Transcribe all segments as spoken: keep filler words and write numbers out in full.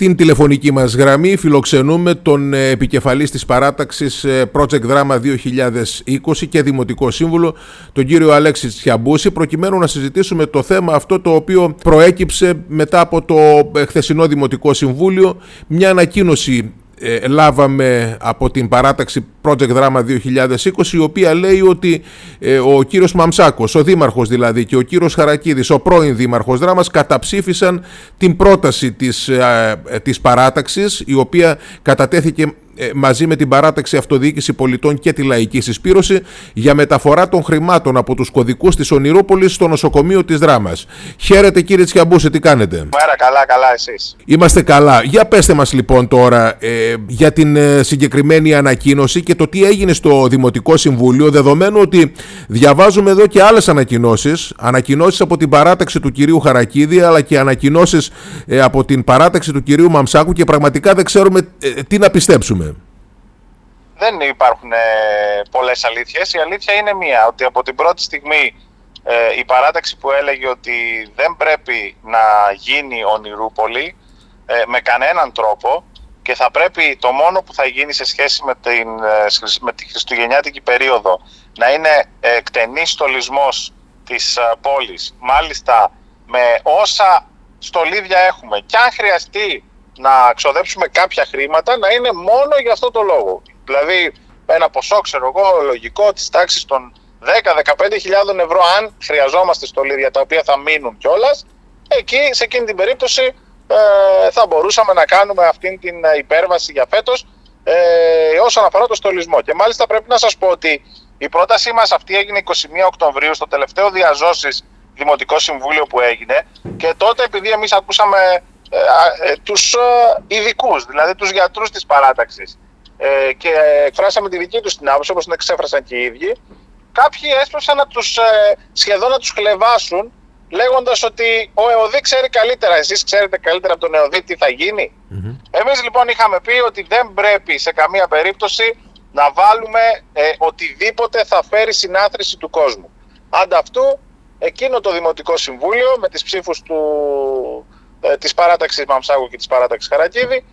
Στην τηλεφωνική μας γραμμή φιλοξενούμε τον επικεφαλής της παράταξης Project Drama δύο χιλιάδες είκοσι και Δημοτικό Σύμβουλο, τον κύριο Αλέξη Τσιαμπούση, προκειμένου να συζητήσουμε το θέμα αυτό το οποίο προέκυψε μετά από το χθεσινό Δημοτικό Συμβούλιο. Μια ανακοίνωση Ε, λάβαμε από την παράταξη Project Drama δύο χιλιάδες είκοσι, η οποία λέει ότι ε, ο κύριος Μαμσάκος, ο δήμαρχος δηλαδή, και ο κύριος Χαρακίδης, ο πρώην δήμαρχος Δράμας, καταψήφισαν την πρόταση της, ε, ε, της παράταξης, η οποία κατατέθηκε μαζί με την παράταξη Αυτοδιοίκηση Πολιτών και τη Λαϊκή Συσπήρωση για μεταφορά των χρημάτων από τους κωδικούς της Ονειρούπολης στο νοσοκομείο της Δράμας. Χαίρετε κύριε Τσιαμπούση, τι κάνετε? Μέρα, καλά, καλά, εσείς? Είμαστε καλά. Για πέστε μας λοιπόν τώρα ε, για την ε, συγκεκριμένη ανακοίνωση και το τι έγινε στο Δημοτικό Συμβούλιο, δεδομένου ότι διαβάζουμε εδώ και άλλες ανακοινώσεις, ανακοινώσεις από την παράταξη του κυρίου Χαρακίδη, αλλά και ανακοινώσεις ε, από την παράταξη του κυρίου Μαμσάκου, και πραγματικά δεν ξέρουμε ε, τι να πιστέψουμε. Δεν υπάρχουν ε, πολλές αλήθειες. Η αλήθεια είναι μία, ότι από την πρώτη στιγμή ε, η παράταξη που έλεγε ότι δεν πρέπει να γίνει Ονειρούπολη ε, με κανέναν τρόπο, και θα πρέπει το μόνο που θα γίνει σε σχέση με, την, ε, με τη χριστουγεννιάτικη περίοδο να είναι εκτενής στολισμός της ε, πόλης, μάλιστα με όσα στολίδια έχουμε, και αν χρειαστεί να ξοδέψουμε κάποια χρήματα, να είναι μόνο για αυτό το λόγο. Δηλαδή ένα ποσό, ξέρω εγώ, λογικό της τάξης των δέκα με δεκαπέντε χιλιάδες ευρώ, αν χρειαζόμαστε στολίδια τα οποία θα μείνουν κιόλας, εκεί σε εκείνη την περίπτωση ε, θα μπορούσαμε να κάνουμε αυτήν την υπέρβαση για φέτος ε, όσον αφορά το στολισμό. Και μάλιστα πρέπει να σας πω ότι η πρότασή μας αυτή έγινε είκοσι μία Οκτωβρίου, στο τελευταίο διαζώσεις Δημοτικό Συμβούλιο που έγινε, και τότε επειδή εμείς ακούσαμε ε, ε, τους ε, ειδικούς, δηλαδή τους γιατρούς της παράταξης, ε, και εκφράσαμε τη δική τους την άποψη, όπως την εξέφρασαν και οι ίδιοι, κάποιοι έσπευσαν να τους, ε, σχεδόν να τους χλεβάσουν, λέγοντας ότι ο ΕΟΔΗ ξέρει καλύτερα, εσείς ξέρετε καλύτερα από τον ΕΟΔΗ τι θα γίνει. Mm-hmm. Εμείς λοιπόν είχαμε πει ότι δεν πρέπει σε καμία περίπτωση να βάλουμε ε, οτιδήποτε θα φέρει συνάθρηση του κόσμου. Ανταυτού, εκείνο το Δημοτικό Συμβούλιο με τις ψήφους του, ε, της παράταξης Μαμσάκου και της παράταξης Χαρακίδη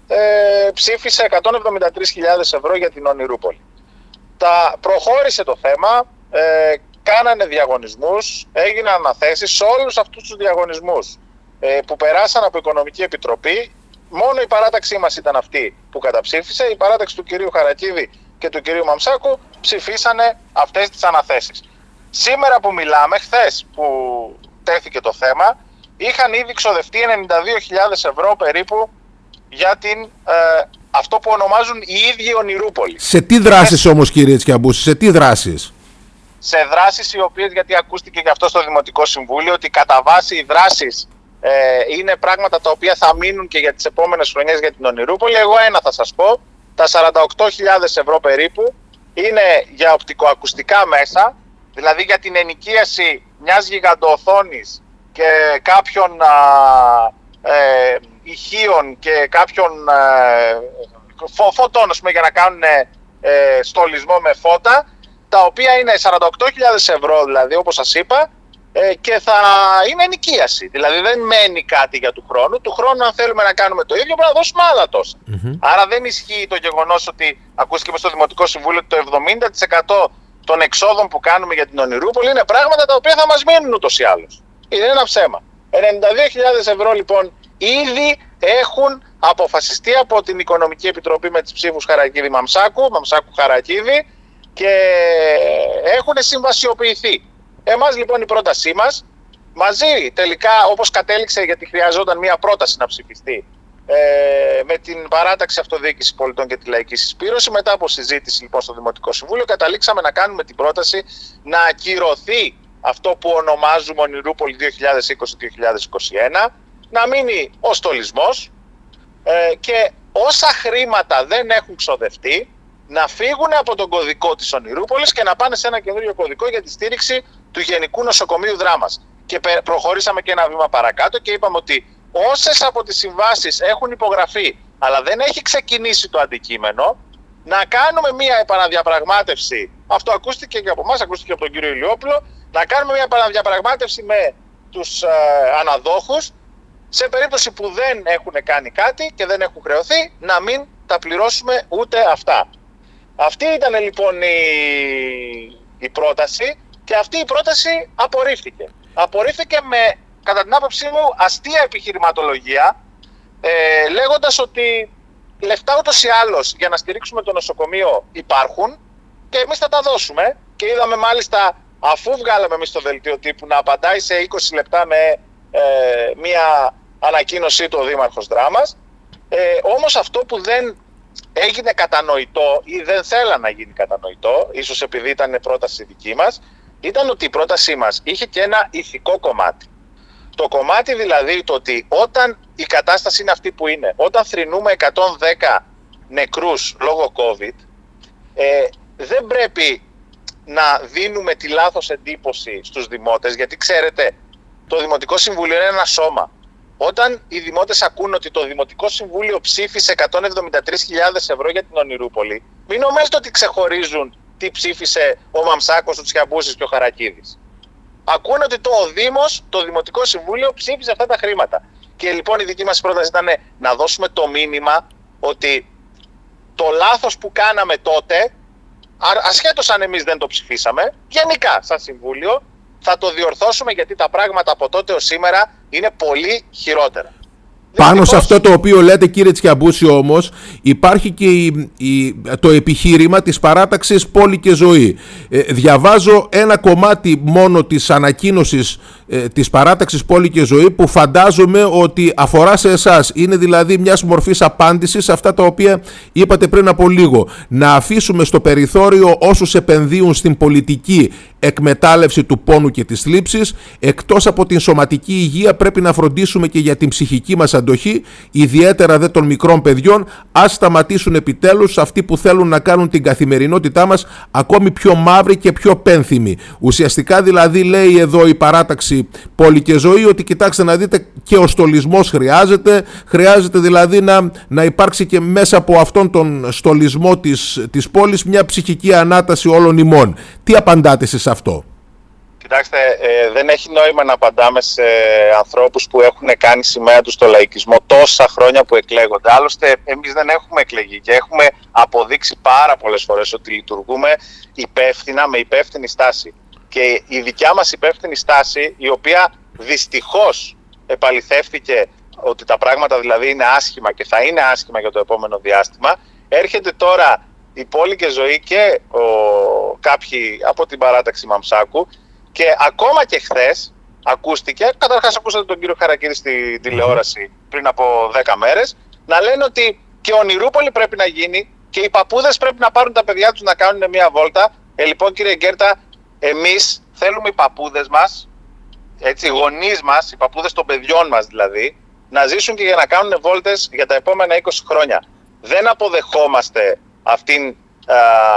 ε, ψήφισε εκατόν εβδομήντα τρεις χιλιάδες ευρώ για την Ονειρούπολη. Τα προχώρησε το θέμα, ε, κάνανε διαγωνισμούς, έγιναν αναθέσεις. Σε όλους αυτούς τους διαγωνισμούς ε, που περάσαν από Οικονομική Επιτροπή, μόνο η παράταξή μας ήταν αυτή που καταψήφισε. Η παράταξη του κυρίου Χαρακίδη και του κυρίου Μαμσάκου ψηφίσανε αυτές τις αναθέσεις. Σήμερα που μιλάμε, χθες που τέθηκε το θέμα, είχαν ήδη ξοδευτεί ενενήντα δύο χιλιάδες ευρώ περίπου για την, ε, αυτό που ονομάζουν οι ίδιοι Ονειρούπολοι. Σε τι δράσεις όμως κύριε Τσιαμπούση, σε τι δράσεις? Σε δράσεις οι οποίες, γιατί ακούστηκε και αυτό στο Δημοτικό Συμβούλιο, ότι κατά βάση οι δράσεις ε, είναι πράγματα τα οποία θα μείνουν και για τις επόμενες χρονιές για την Ονειρούπολη. Εγώ ένα θα σας πω, τα σαράντα οκτώ χιλιάδες ευρώ περίπου είναι για οπτικοακουστικά μέσα, δηλαδή για την ενοικίαση μιας γιγαντοοθόνης και κάποιων α, ε, ηχείων και κάποιων ε, φωτών, ας πούμε, για να κάνουν ε, στολισμό με φώτα, τα οποία είναι σαράντα οκτώ χιλιάδες ευρώ, δηλαδή όπως σας είπα, ε, και θα είναι ενοικίαση. Δηλαδή δεν μένει κάτι για του χρόνου. Του χρόνου, αν θέλουμε να κάνουμε το ίδιο, πρέπει να δώσουμε άλλα τόσα. Mm-hmm. Άρα δεν ισχύει το γεγονός ότι, ακούστηκε στο Δημοτικό Συμβούλιο, ότι το εβδομήντα τοις εκατό των εξόδων που κάνουμε για την Ονειρούπολη είναι πράγματα τα οποία θα μας μείνουν ούτως ή άλλως. Είναι ένα ψέμα. ενενήντα δύο χιλιάδες ευρώ λοιπόν ήδη έχουν αποφασιστεί από την Οικονομική Επιτροπή με τις ψήφους Χαρακίδη Μαμσάκου, Μαμσάκου Χαρακίδη, και έχουν συμβασιοποιηθεί. Εμάς λοιπόν η πρότασή μας, μαζί τελικά όπως κατέληξε, γιατί χρειαζόταν μια πρόταση να ψηφιστεί, ε, με την παράταξη Αυτοδιοίκηση Πολιτών και τη Λαϊκή Συσπήρωση, μετά από συζήτηση λοιπόν στο Δημοτικό Συμβούλιο, καταλήξαμε να κάνουμε την πρόταση να ακυρωθεί αυτό που ονομάζουμε Ονειρούπολη δύο χιλιάδες είκοσι με δύο χιλιάδες είκοσι ένα, να μείνει ο στολισμός ε, και όσα χρήματα δεν έχουν ξοδευτεί να φύγουν από τον κωδικό της Ονειρούπολης και να πάνε σε ένα καινούριο κωδικό για τη στήριξη του Γενικού Νοσοκομείου Δράμας. Και προχωρήσαμε και ένα βήμα παρακάτω και είπαμε ότι όσες από τις συμβάσεις έχουν υπογραφεί αλλά δεν έχει ξεκινήσει το αντικείμενο, να κάνουμε μια επαναδιαπραγμάτευση. Αυτό ακούστηκε και από εμάς, ακούστηκε από τον κύριο Ηλιόπουλο, να κάνουμε μια επαναδιαπραγμάτευση με τους ε, αναδόχους σε περίπτωση που δεν έχουν κάνει κάτι και δεν έχουν χρεωθεί, να μην τα πληρώσουμε ούτε αυτά. Αυτή ήταν λοιπόν η, η πρόταση και αυτή η πρόταση απορρίφθηκε. Απορρίφθηκε με, κατά την άποψή μου, αστεία επιχειρηματολογία, ε, λέγοντας ότι λεφτά ούτως ή άλλως για να στηρίξουμε το νοσοκομείο υπάρχουν και εμείς θα τα δώσουμε. Και είδαμε μάλιστα, αφού βγάλαμε εμείς το δελτίο τύπου, να απαντάει σε είκοσι λεπτά με ε, μία ανακοίνωσή του ο Δήμαρχος Δράμας. Ε, όμως αυτό που δεν έγινε κατανοητό ή δεν θέλαν να γίνει κατανοητό, ίσως επειδή ήταν πρόταση δική μας, ήταν ότι η πρότασή μας είχε και ένα ηθικό κομμάτι. Το κομμάτι δηλαδή το ότι όταν η κατάσταση είναι αυτή που είναι, όταν θρηνούμε εκατόν δέκα νεκρούς λόγω COVID, ε, δεν πρέπει να δίνουμε τη λάθος εντύπωση στους δημότες, γιατί ξέρετε, το Δημοτικό Συμβούλιο είναι ένα σώμα. Όταν οι δημότες ακούν ότι το Δημοτικό Συμβούλιο ψήφισε εκατόν εβδομήντα τρεις χιλιάδες ευρώ για την Ονειρούπολη, μην νομίζετε ότι ξεχωρίζουν τι ψήφισε ο Μαμσάκος, ο Τσιαμπούσης και ο Χαρακίδης. Ακούνε ότι το ο Δήμος, το Δημοτικό Συμβούλιο ψήφισε αυτά τα χρήματα. Και λοιπόν η δική μας πρόταση ήταν να δώσουμε το μήνυμα ότι το λάθος που κάναμε τότε, ασχέτως αν εμείς δεν το ψηφίσαμε, γενικά σαν Συμβούλιο, θα το διορθώσουμε, γιατί τα πράγματα από τότε ως σήμερα είναι πολύ χειρότερα. Πάνω Δυστυχώς, σε αυτό το οποίο λέτε, κύριε Τσιαμπούση, όμως υπάρχει και η, η, το επιχείρημα της παράταξης πόλη και ζωή. Ε, διαβάζω ένα κομμάτι μόνο της ανακοίνωσης ε, της παράταξης πόλη και ζωή, που φαντάζομαι ότι αφορά σε εσάς. Είναι δηλαδή μιας μορφής απάντησης σε αυτά τα οποία είπατε πριν από λίγο. Να αφήσουμε στο περιθώριο όσους επενδύουν στην πολιτική εκμετάλλευση του πόνου και της θλίψης. Εκτός από την σωματική υγεία πρέπει να φροντίσουμε και για την ψυχική μας αντοχή, ιδιαίτερα δε των μικρών παιδιών. Ας σταματήσουν επιτέλους αυτοί που θέλουν να κάνουν την καθημερινότητά μας ακόμη πιο μαύρη και πιο πένθυμη. Ουσιαστικά δηλαδή λέει εδώ η παράταξη πόλη και ζωή ότι κοιτάξτε να δείτε, και ο στολισμός χρειάζεται, χρειάζεται δηλαδή να, να υπάρξει και μέσα από αυτόν τον στολισμό της, της πόλης μια ψυχική ανάταση όλων ημών. Τι απαντάτε σε αυτό? Κοιτάξτε, ε, δεν έχει νόημα να απαντάμε σε ανθρώπους που έχουν κάνει σημαία τους στο λαϊκισμό τόσα χρόνια που εκλέγονται. Άλλωστε, εμείς δεν έχουμε εκλεγεί και έχουμε αποδείξει πάρα πολλές φορές ότι λειτουργούμε υπεύθυνα, με υπεύθυνη στάση. Και η δικιά μας υπεύθυνη στάση, η οποία δυστυχώς επαληθεύτηκε ότι τα πράγματα δηλαδή είναι άσχημα και θα είναι άσχημα για το επόμενο διάστημα, έρχεται τώρα η πόλη και ζωή και ο, κάποιοι από την παράταξη Μαμσάκου. Και ακόμα και χθες ακούστηκε, καταρχάς ακούσατε τον κύριο Χαρακίδη στη τηλεόραση πριν από δέκα μέρες, να λένε ότι και Ονειρούπολη πρέπει να γίνει και οι παππούδες πρέπει να πάρουν τα παιδιά τους να κάνουν μια βόλτα. Ε, λοιπόν κύριε Γκέρτα, εμείς θέλουμε οι παππούδες μας, έτσι, οι γονείς μας, οι παππούδες των παιδιών μας δηλαδή, να ζήσουν και για να κάνουν βόλτες για τα επόμενα είκοσι χρόνια. Δεν αποδεχόμαστε αυτήν α,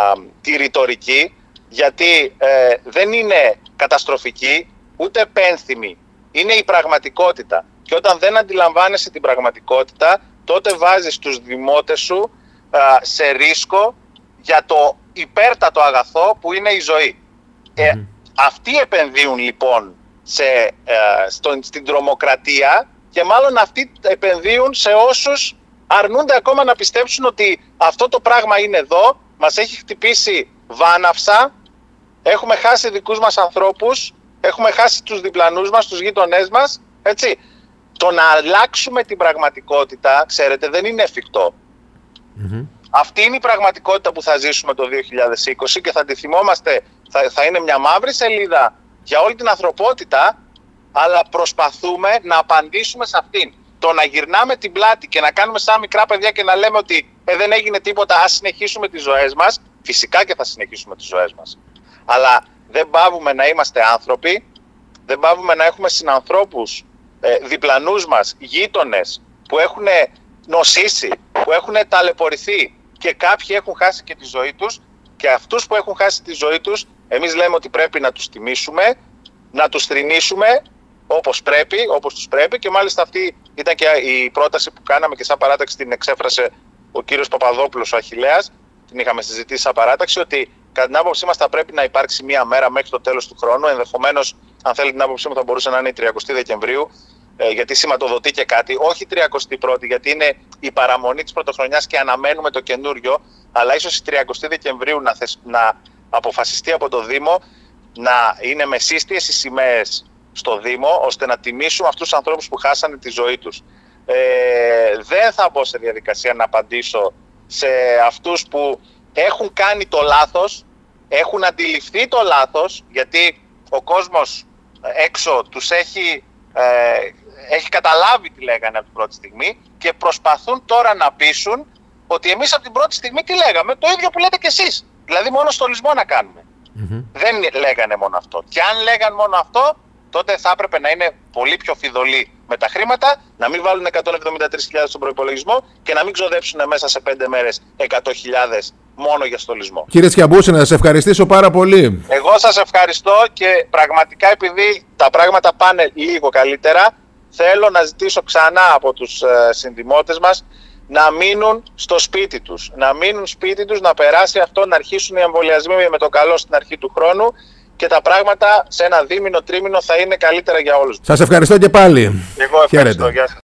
τη ρητορική, γιατί ε, δεν είναι καταστροφική ούτε πένθυμη. Είναι η πραγματικότητα. Και όταν δεν αντιλαμβάνεσαι την πραγματικότητα, τότε βάζεις τους δημότες σου α, σε ρίσκο για το υπέρτατο αγαθό που είναι η ζωή. Ε, mm-hmm. Αυτοί επενδύουν λοιπόν σε, ε, στο, στην τρομοκρατία, και μάλλον αυτοί επενδύουν σε όσους αρνούνται ακόμα να πιστέψουν ότι αυτό το πράγμα είναι εδώ, μας έχει χτυπήσει βάναυσα, έχουμε χάσει δικούς μας ανθρώπους, έχουμε χάσει τους διπλανούς μας, τους γείτονές μας, έτσι. Το να αλλάξουμε την πραγματικότητα, ξέρετε, δεν είναι εφικτό. Mm-hmm. Αυτή είναι η πραγματικότητα που θα ζήσουμε το δύο χιλιάδες είκοσι και θα τη θυμόμαστε, θα, θα είναι μια μαύρη σελίδα για όλη την ανθρωπότητα, αλλά προσπαθούμε να απαντήσουμε σε αυτήν. Το να γυρνάμε την πλάτη και να κάνουμε σαν μικρά παιδιά και να λέμε ότι ε, δεν έγινε τίποτα, ας συνεχίσουμε τις ζωές μας, φυσικά και θα συνεχίσουμε τις ζωές μας. Αλλά δεν πάβουμε να είμαστε άνθρωποι, δεν πάβουμε να έχουμε συνανθρώπους, ε, διπλανούς μας, γείτονες που έχουν νοσήσει, που έχουν ταλαιπωρηθεί και κάποιοι έχουν χάσει και τη ζωή τους, και αυτούς που έχουν χάσει τη ζωή τους εμείς λέμε ότι πρέπει να τους τιμήσουμε, να τους θρηνήσουμε όπως πρέπει, όπως τους πρέπει, και μάλιστα αυτή ήταν και η πρόταση που κάναμε και σαν παράταξη, την εξέφρασε ο κύριος Παπαδόπουλος, ο Αχιλλέας, την είχαμε συζητήσει σαν παράταξη, ότι κατά την άποψή μας θα πρέπει να υπάρξει μία μέρα μέχρι το τέλος του χρόνου, ενδεχομένως, αν θέλει την άποψή μου, θα μπορούσε να είναι η τριαντάτη Δεκεμβρίου, γιατί σηματοδοτεί και κάτι, όχι τριακοστή πρώτη, γιατί είναι η παραμονή της πρωτοχρονιάς και αναμένουμε το καινούριο, αλλά ίσως η τριαντάτη Δεκεμβρίου να, θες, να αποφασιστεί από το Δήμο να είναι με σύστιες οι σημαίες στο Δήμο, ώστε να τιμήσουμε αυτούς τους ανθρώπους που χάσανε τη ζωή τους. Ε, δεν θα μπω σε διαδικασία να απαντήσω σε αυτούς που έχουν κάνει το λάθος, έχουν αντιληφθεί το λάθος, γιατί ο κόσμος έξω τους έχει, ε, έχει καταλάβει τι λέγανε από την πρώτη στιγμή και προσπαθούν τώρα να πείσουν ότι εμείς από την πρώτη στιγμή τι λέγαμε, το ίδιο που λέτε κι εσείς, δηλαδή μόνο στολισμό να κάνουμε. Mm-hmm. Δεν λέγανε μόνο αυτό. Και αν λέγαν μόνο αυτό, τότε θα έπρεπε να είναι πολύ πιο φιδωλοί με τα χρήματα, να μην βάλουν εκατόν εβδομήντα τρεις χιλιάδες στον προϋπολογισμό και να μην ξοδέψουν μέσα σε πέντε μέρες εκατό χιλιάδες μόνο για στολισμό. Κύριε Τσιαμπούση, να σας ευχαριστήσω πάρα πολύ. Εγώ σας ευχαριστώ και πραγματικά επειδή τα πράγματα πάνε λίγο καλύτερα, θέλω να ζητήσω ξανά από τους ε, συνδημότες μας να μείνουν στο σπίτι τους. Να μείνουν σπίτι τους, να περάσει αυτό, να αρχίσουν οι εμβολιασμοί με το καλό στην αρχή του χρόνου και τα πράγματα σε ένα δίμηνο, τρίμηνο θα είναι καλύτερα για όλους. Σας ευχαριστώ και πάλι. Εγώ ευχαριστώ. Γεια σας.